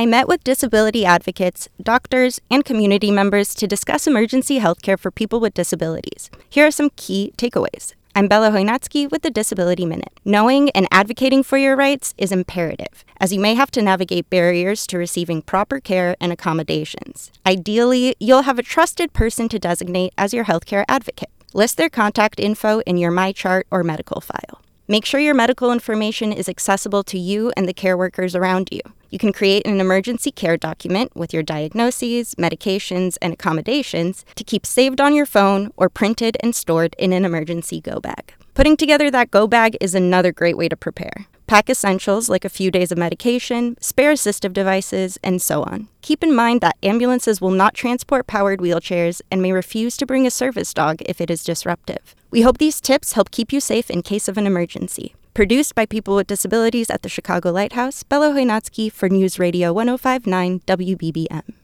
I met with disability advocates, doctors, and community members to discuss emergency healthcare for people with disabilities. Here are some key takeaways. I'm Bella Chojnacki with the Disability Minute. Knowing and advocating for your rights is imperative, as you may have to navigate barriers to receiving proper care and accommodations. Ideally, you'll have a trusted person to designate as your healthcare advocate. List their contact info in your MyChart or medical file. Make sure your medical information is accessible to you and the care workers around you. You can create an emergency care document with your diagnoses, medications, and accommodations to keep saved on your phone or printed and stored in an emergency go bag. Putting together that go bag is another great way to prepare. Pack essentials like a few days of medication, spare assistive devices, and so on. Keep in mind that ambulances will not transport powered wheelchairs and may refuse to bring a service dog if it is disruptive. We hope these tips help keep you safe in case of an emergency. Produced by people with disabilities at the Chicago Lighthouse, Bella Chojnacki for News Radio 105.9 WBBM.